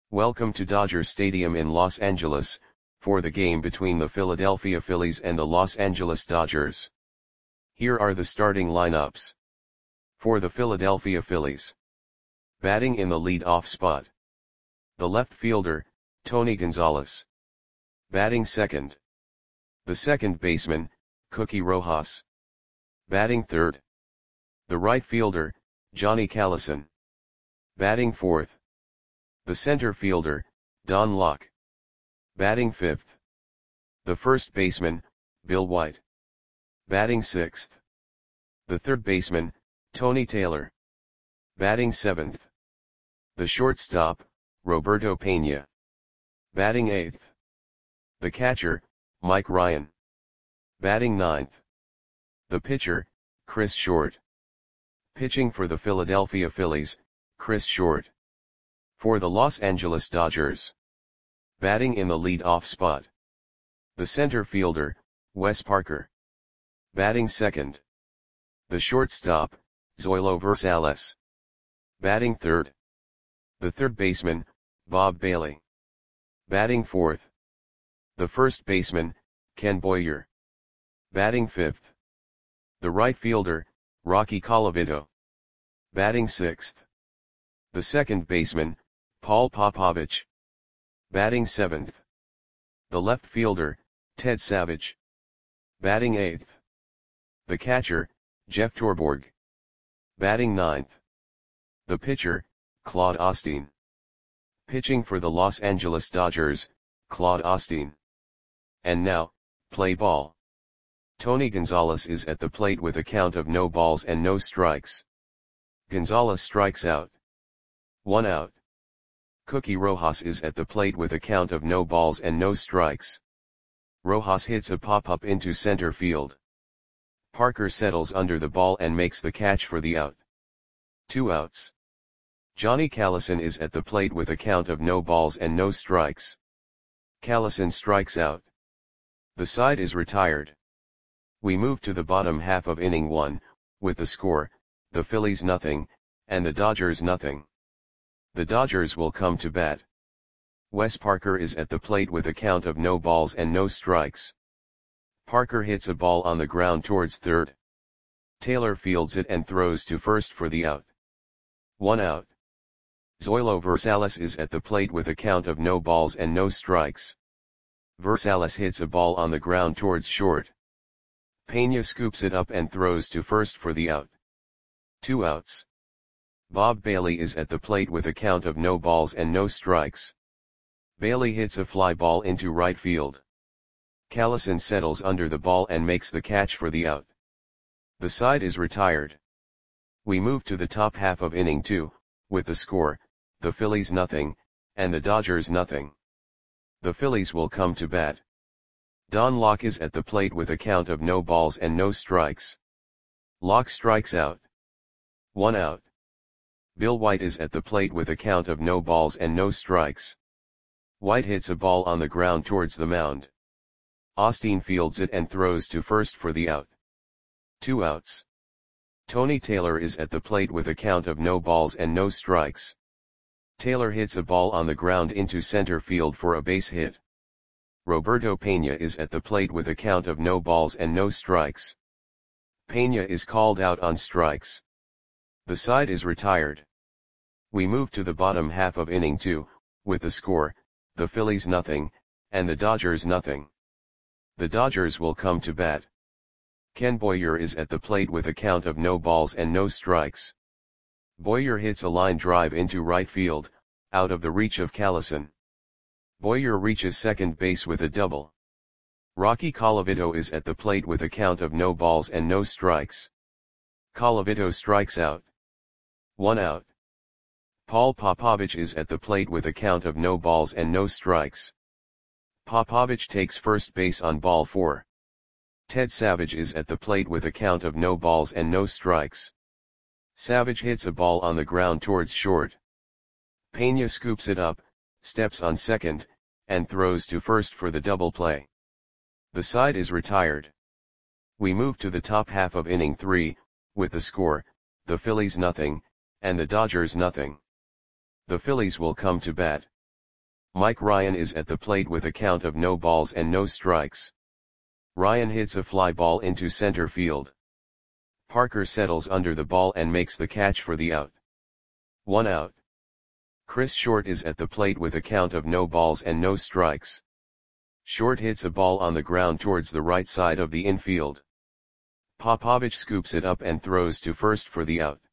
Welcome to Dodger Stadium in Los Angeles, for the game between the Philadelphia Phillies and the Los Angeles Dodgers. Here are the starting lineups. For the Philadelphia Phillies. Batting in the lead-off spot. The left fielder, Tony Gonzalez. Batting second. The second baseman, Cookie Rojas. Batting third. The right fielder, Johnny Callison. Batting fourth. The center fielder, Don Locke. Batting fifth. The first baseman, Bill White. Batting sixth. The third baseman, Tony Taylor. Batting seventh. The shortstop, Roberto Pena. Batting eighth. The catcher, Mike Ryan. Batting ninth. The pitcher, Chris Short. Pitching for the Philadelphia Phillies, Chris Short. For the Los Angeles Dodgers. Batting in the lead-off spot. The center fielder, Wes Parker. Batting second. The shortstop, Zoilo Versales. Batting third. The third baseman, Bob Bailey. Batting fourth. The first baseman, Ken Boyer. Batting fifth. The right fielder, Rocky Colavito. Batting sixth. The second baseman, Paul Popovich. Batting seventh. The left fielder, Ted Savage. Batting eighth. The catcher, Jeff Torborg. Batting ninth. The pitcher, Claude Osteen. Pitching for the Los Angeles Dodgers, Claude Osteen. And now, play ball. Tony Gonzalez is at the plate with a count of no balls and no strikes. Gonzalez strikes out. 1 out. Cookie Rojas is at the plate with a count of no balls and no strikes. Rojas hits a pop-up into center field. Parker settles under the ball and makes the catch for the out. 2 outs. Johnny Callison is at the plate with a count of no balls and no strikes. Callison strikes out. The side is retired. We move to the bottom half of inning 1, with the score, the Phillies nothing, and the Dodgers nothing. The Dodgers will come to bat. Wes Parker is at the plate with a count of no balls and no strikes. Parker hits a ball on the ground towards third. Taylor fields it and throws to first for the out. 1 out. Zoilo Versales is at the plate with a count of no balls and no strikes. Versales hits a ball on the ground towards short. Pena scoops it up and throws to first for the out. 2 outs. Bob Bailey is at the plate with a count of no balls and no strikes. Bailey hits a fly ball into right field. Callison settles under the ball and makes the catch for the out. The side is retired. We move to the top half of inning 2, with the score, the Phillies nothing, and the Dodgers nothing. The Phillies will come to bat. Don Locke is at the plate with a count of no balls and no strikes. Locke strikes out. 1 out. Bill White is at the plate with a count of no balls and no strikes. White hits a ball on the ground towards the mound. Osteen fields it and throws to first for the out. 2 outs. Tony Taylor is at the plate with a count of no balls and no strikes. Taylor hits a ball on the ground into center field for a base hit. Roberto Pena is at the plate with a count of no balls and no strikes. Pena is called out on strikes. The side is retired. We move to the bottom half of inning 2, with the score, the Phillies nothing, and the Dodgers nothing. The Dodgers will come to bat. Ken Boyer is at the plate with a count of no balls and no strikes. Boyer hits a line drive into right field, out of the reach of Callison. Boyer reaches second base with a double. Rocky Colavito is at the plate with a count of no balls and no strikes. Colavito strikes out. 1 out. Paul Popovich is at the plate with a count of no balls and no strikes. Popovich takes first base on ball 4. Ted Savage is at the plate with a count of no balls and no strikes. Savage hits a ball on the ground towards short. Pena scoops it up, steps on second, and throws to first for the double play. The side is retired. We move to the top half of inning 3, with the score, the Phillies nothing, and the Dodgers nothing. The Phillies will come to bat. Mike Ryan is at the plate with a count of no balls and no strikes. Ryan hits a fly ball into center field. Parker settles under the ball and makes the catch for the out. 1 out. Chris Short is at the plate with a count of no balls and no strikes. Short hits a ball on the ground towards the right side of the infield. Popovich scoops it up and throws to first for the out.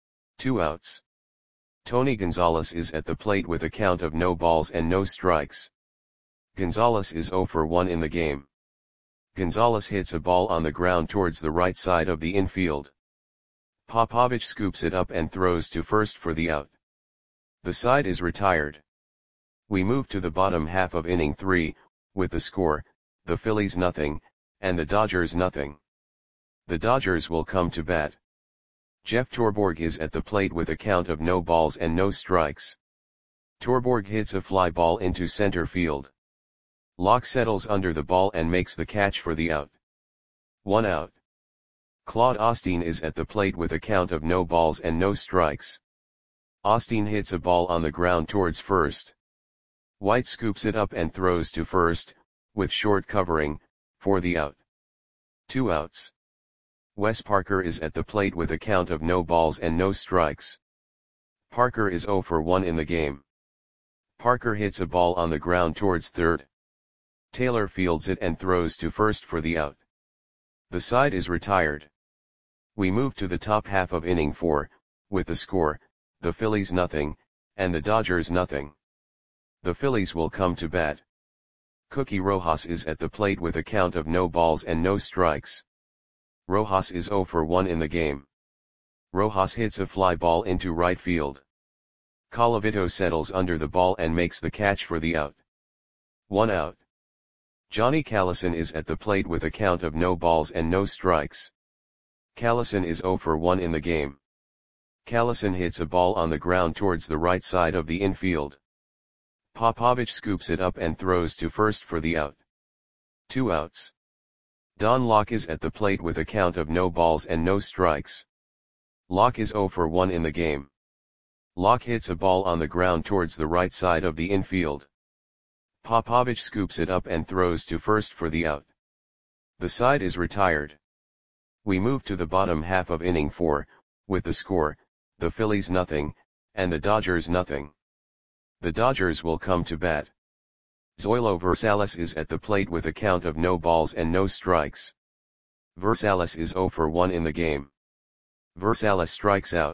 2 outs. Tony Gonzalez is at the plate with a count of no balls and no strikes. Gonzalez is 0 for 1 in the game. Gonzalez hits a ball on the ground towards the right side of the infield. Popovich scoops it up and throws to first for the out. The side is retired. We move to the bottom half of inning 3, with the score, the Phillies nothing, and the Dodgers nothing. The Dodgers will come to bat. Jeff Torborg is at the plate with a count of no balls and no strikes. Torborg hits a fly ball into center field. Locke settles under the ball and makes the catch for the out. 1 out. Claude Osteen is at the plate with a count of no balls and no strikes. Osteen hits a ball on the ground towards first. White scoops it up and throws to first, with Short covering, for the out. 2 outs. Wes Parker is at the plate with a count of no balls and no strikes. Parker is 0 for 1 in the game. Parker hits a ball on the ground towards third. Taylor fields it and throws to first for the out. The side is retired. We move to the top half of inning 4, with the score, the Phillies nothing, and the Dodgers nothing. The Phillies will come to bat. Cookie Rojas is at the plate with a count of no balls and no strikes. Rojas is 0 for 1 in the game. Rojas hits a fly ball into right field. Colavito settles under the ball and makes the catch for the out. 1 out. Johnny Callison is at the plate with a count of no balls and no strikes. Callison is 0 for 1 in the game. Callison hits a ball on the ground towards the right side of the infield. Popovich scoops it up and throws to first for the out. 2 outs. Don Locke is at the plate with a count of no balls and no strikes. Locke is 0 for 1 in the game. Locke hits a ball on the ground towards the right side of the infield. Popovich scoops it up and throws to first for the out. The side is retired. We move to the bottom half of inning 4, with the score, the Phillies nothing, and the Dodgers nothing. The Dodgers will come to bat. Zoilo Versalles is at the plate with a count of no balls and no strikes. Versalles is 0 for 1 in the game. Versalles strikes out.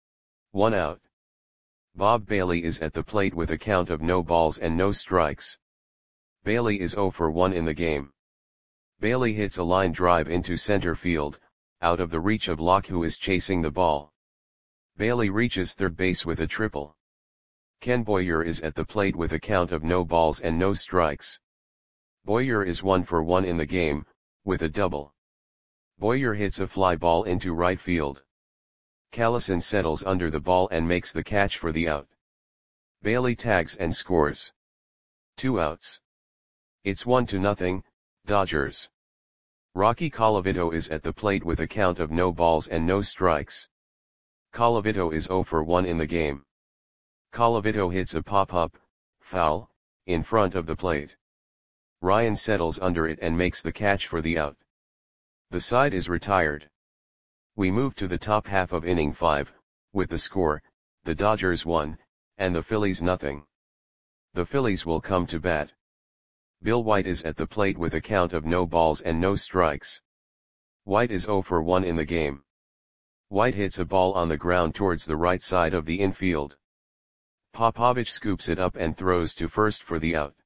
1 out. Bob Bailey is at the plate with a count of no balls and no strikes. Bailey is 0 for 1 in the game. Bailey hits a line drive into center field, out of the reach of Locke, who is chasing the ball. Bailey reaches third base with a triple. Ken Boyer is at the plate with a count of no balls and no strikes. Boyer is 1 for 1 in the game, with a double. Boyer hits a fly ball into right field. Callison settles under the ball and makes the catch for the out. Bailey tags and scores. 2 outs. It's 1-0, Dodgers. Rocky Colavito is at the plate with a count of no balls and no strikes. Colavito is 0 for 1 in the game. Colavito hits a pop-up, foul, in front of the plate. Ryan settles under it and makes the catch for the out. The side is retired. We move to the top half of inning 5, with the score, the Dodgers 1, and the Phillies nothing. The Phillies will come to bat. Bill White is at the plate with a count of no balls and no strikes. White is 0 for 1 in the game. White hits a ball on the ground towards the right side of the infield. Popovich scoops it up and throws to first for the out.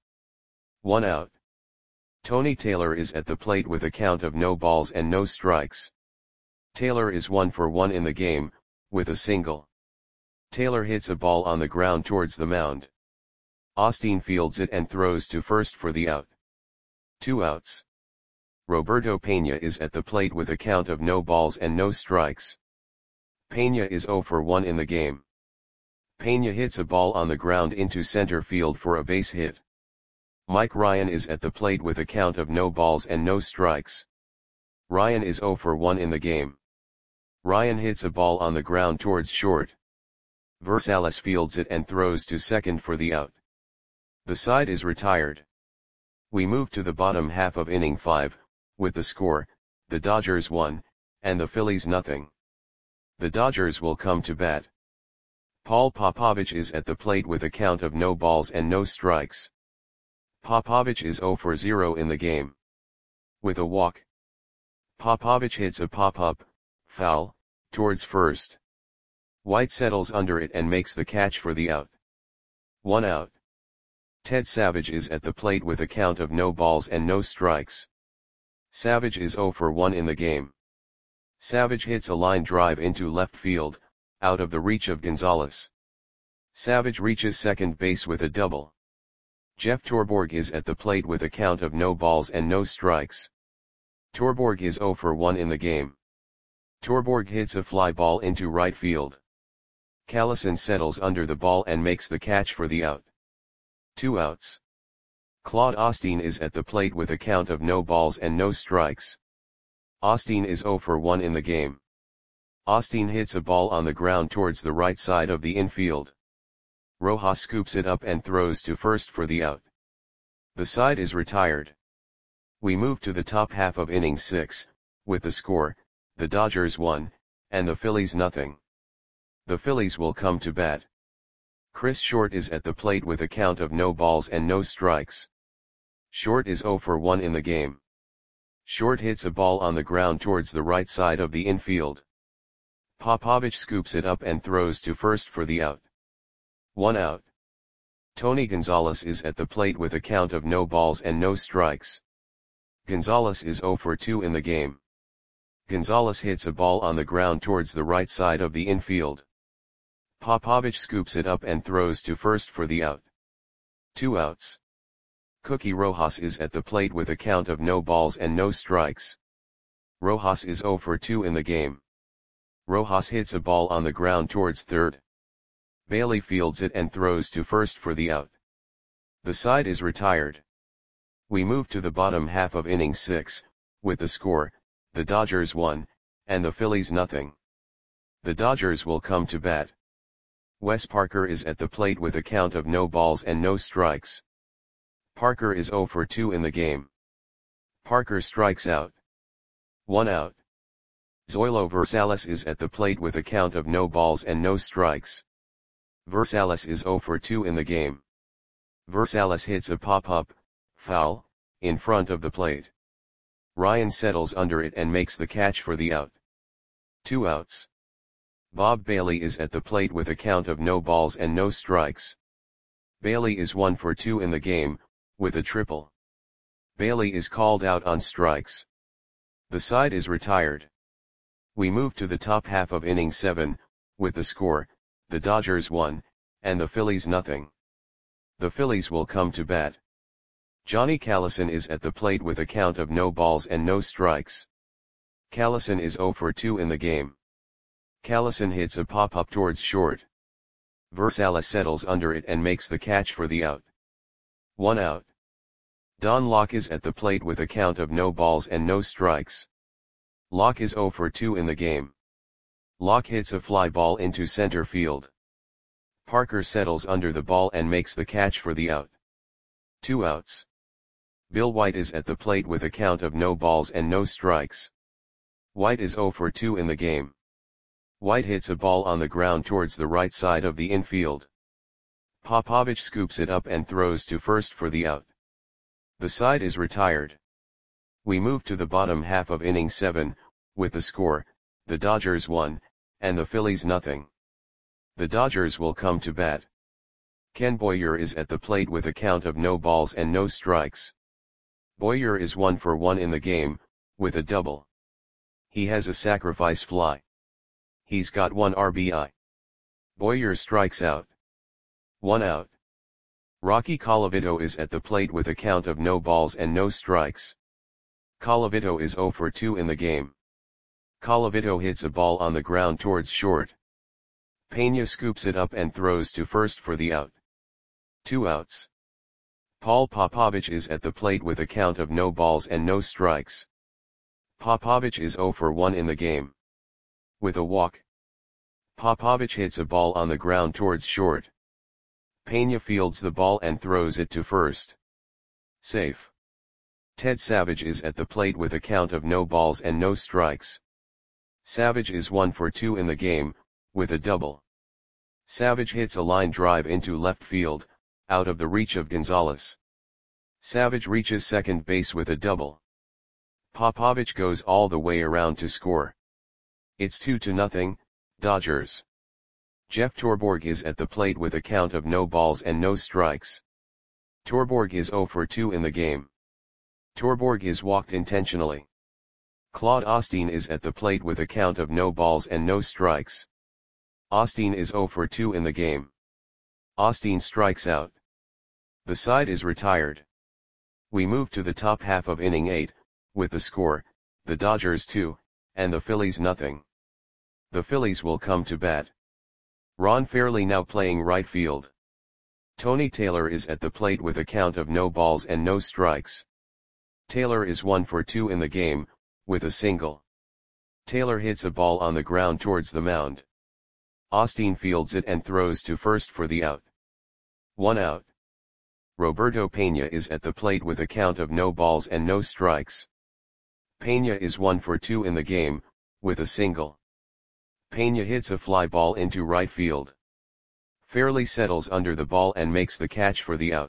1 out. Tony Taylor is at the plate with a count of no balls and no strikes. Taylor is 1 for 1 in the game, with a single. Taylor hits a ball on the ground towards the mound. Osteen fields it and throws to first for the out. 2 outs. Roberto Pena is at the plate with a count of no balls and no strikes. Pena is 0 for 1 in the game. Pena hits a ball on the ground into center field for a base hit. Mike Ryan is at the plate with a count of no balls and no strikes. Ryan is 0 for 1 in the game. Ryan hits a ball on the ground towards short. Versalles fields it and throws to second for the out. The side is retired. We move to the bottom half of inning 5, with the score, the Dodgers 1, and the Phillies nothing. The Dodgers will come to bat. Paul Popovich is at the plate with a count of no balls and no strikes. Popovich is 0 for 0 in the game. With a walk, Popovich hits a pop-up, foul, towards first. White settles under it and makes the catch for the out. 1 out. Ted Savage is at the plate with a count of no balls and no strikes. Savage is 0 for 1 in the game. Savage hits a line drive into left field, out of the reach of Gonzalez. Savage reaches second base with a double. Jeff Torborg is at the plate with a count of no balls and no strikes. Torborg is 0 for 1 in the game. Torborg hits a fly ball into right field. Callison settles under the ball and makes the catch for the out. 2 outs. Claude Osteen is at the plate with a count of no balls and no strikes. Osteen is 0 for 1 in the game. Osteen hits a ball on the ground towards the right side of the infield. Rojas scoops it up and throws to first for the out. The side is retired. We move to the top half of inning 6, with the score, the Dodgers 1, and the Phillies nothing. The Phillies will come to bat. Chris Short is at the plate with a count of no balls and no strikes. Short is 0 for 1 in the game. Short hits a ball on the ground towards the right side of the infield. Popovich scoops it up and throws to first for the out. 1 out. Tony Gonzalez is at the plate with a count of no balls and no strikes. Gonzalez is 0 for 2 in the game. Gonzalez hits a ball on the ground towards the right side of the infield. Popovich scoops it up and throws to first for the out. 2 outs. Cookie Rojas is at the plate with a count of no balls and no strikes. Rojas is 0 for 2 in the game. Rojas hits a ball on the ground towards third. Bailey fields it and throws to first for the out. The side is retired. We move to the bottom half of inning 6, with the score, the Dodgers 1, and the Phillies nothing. The Dodgers will come to bat. Wes Parker is at the plate with a count of no balls and no strikes. Parker is 0 for 2 in the game. Parker strikes out. 1 out. Zoilo Versalles is at the plate with a count of no balls and no strikes. Versalles is 0 for 2 in the game. Versalles hits a pop-up, foul, in front of the plate. Ryan settles under it and makes the catch for the out. 2 outs. Bob Bailey is at the plate with a count of no balls and no strikes. Bailey is 1 for 2 in the game, with a triple. Bailey is called out on strikes. The side is retired. We move to the top half of inning 7, with the score, the Dodgers 1, and the Phillies nothing. The Phillies will come to bat. Johnny Callison is at the plate with a count of no balls and no strikes. Callison is 0 for 2 in the game. Callison hits a pop-up towards short. Versalles settles under it and makes the catch for the out. 1 out. Don Locke is at the plate with a count of no balls and no strikes. Locke is 0 for 2 in the game. Locke hits a fly ball into center field. Parker settles under the ball and makes the catch for the out. 2 outs. Bill White is at the plate with a count of no balls and no strikes. White is 0 for 2 in the game. White hits a ball on the ground towards the right side of the infield. Popovich scoops it up and throws to first for the out. The side is retired. We move to the bottom half of inning 7, with the score, the Dodgers 1, and the Phillies nothing. The Dodgers will come to bat. Ken Boyer is at the plate with a count of no balls and no strikes. Boyer is 1 for 1 in the game, with a double. He has a sacrifice fly. He's got 1 RBI. Boyer strikes out. 1 out. Rocky Colavito is at the plate with a count of no balls and no strikes. Colavito is 0 for 2 in the game. Colavito hits a ball on the ground towards short. Pena scoops it up and throws to first for the out. 2 outs. Paul Popovich is at the plate with a count of no balls and no strikes. Popovich is 0 for 1 in the game. With a walk, Popovich hits a ball on the ground towards short. Pena fields the ball and throws it to first. Safe. Ted Savage is at the plate with a count of no balls and no strikes. Savage is 1 for 2 in the game, with a double. Savage hits a line drive into left field, out of the reach of Gonzalez. Savage reaches second base with a double. Popovich goes all the way around to score. It's 2-0, Dodgers. Jeff Torborg is at the plate with a count of no balls and no strikes. Torborg is 0 for 2 in the game. Torborg is walked intentionally. Claude Osteen is at the plate with a count of no balls and no strikes. Osteen is 0 for 2 in the game. Osteen strikes out. The side is retired. We move to the top half of inning 8, with the score, the Dodgers 2, and the Phillies nothing. The Phillies will come to bat. Ron Fairly now playing right field. Tony Taylor is at the plate with a count of no balls and no strikes. Taylor is 1 for 2 in the game, with a single. Taylor hits a ball on the ground towards the mound. Osteen fields it and throws to first for the out. 1 out. Roberto Pena is at the plate with a count of no balls and no strikes. Pena is 1 for 2 in the game, with a single. Pena hits a fly ball into right field. Fairly settles under the ball and makes the catch for the out.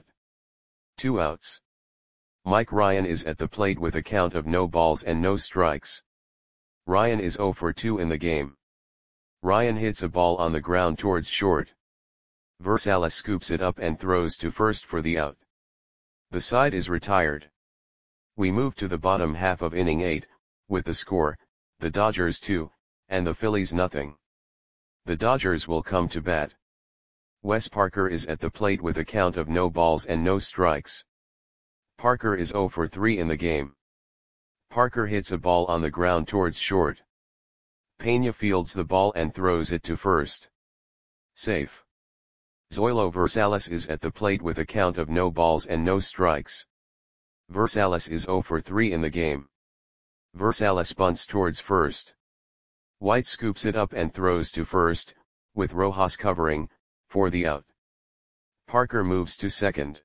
2 outs. Mike Ryan is at the plate with a count of no balls and no strikes. Ryan is 0 for 2 in the game. Ryan hits a ball on the ground towards short. Versalles scoops it up and throws to first for the out. The side is retired. We move to the bottom half of inning 8, with the score, the Dodgers 2, and the Phillies nothing. The Dodgers will come to bat. Wes Parker is at the plate with a count of no balls and no strikes. Parker is 0 for 3 in the game. Parker hits a ball on the ground towards short. Pena fields the ball and throws it to first. Safe. Zoilo Versalles is at the plate with a count of no balls and no strikes. Versalles is 0 for 3 in the game. Versalles bunts towards first. White scoops it up and throws to first, with Rojas covering, for the out. Parker moves to second.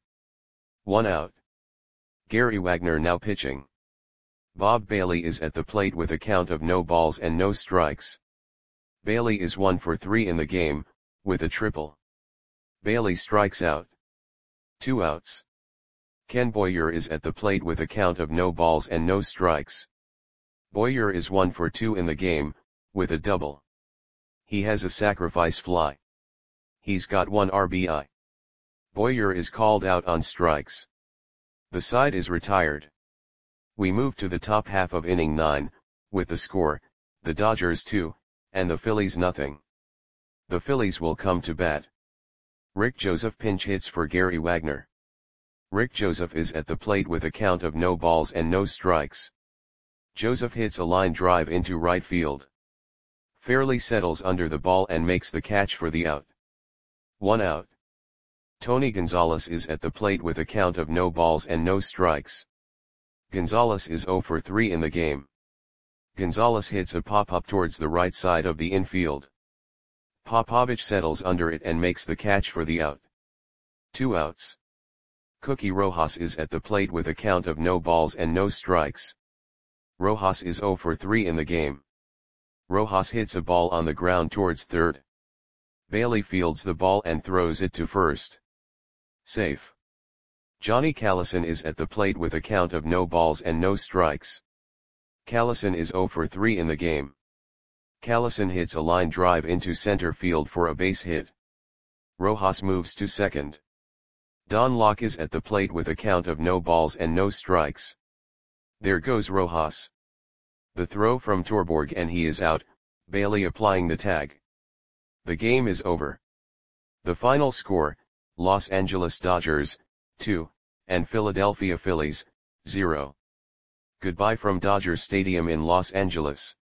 1 out. Gary Wagner now pitching. Bob Bailey is at the plate with a count of no balls and no strikes. Bailey is 1 for 3 in the game, with a triple. Bailey strikes out. 2 outs. Ken Boyer is at the plate with a count of no balls and no strikes. Boyer is 1 for 2 in the game, with a double. He has a sacrifice fly. He's got 1 RBI. Boyer is called out on strikes. The side is retired. We move to the top half of inning 9, with the score, the Dodgers 2, and the Phillies nothing. The Phillies will come to bat. Rick Joseph pinch hits for Gary Wagner. Rick Joseph is at the plate with a count of no balls and no strikes. Joseph hits a line drive into right field. Fairly settles under the ball and makes the catch for the out. 1 out. Tony Gonzalez is at the plate with a count of no balls and no strikes. Gonzalez is 0 for 3 in the game. Gonzalez hits a pop-up towards the right side of the infield. Popovich settles under it and makes the catch for the out. 2 outs. Cookie Rojas is at the plate with a count of no balls and no strikes. Rojas is 0 for 3 in the game. Rojas hits a ball on the ground towards third. Bailey fields the ball and throws it to first. Safe. Johnny Callison is at the plate with a count of no balls and no strikes. Callison is 0 for 3 in the game. Callison hits a line drive into center field for a base hit. Rojas moves to second. Don Locke is at the plate with a count of no balls and no strikes. There goes Rojas. The throw from Torborg and he is out, Bailey applying the tag. The game is over. The final score, Los Angeles Dodgers, 2, and Philadelphia Phillies, 0. Goodbye from Dodger Stadium in Los Angeles.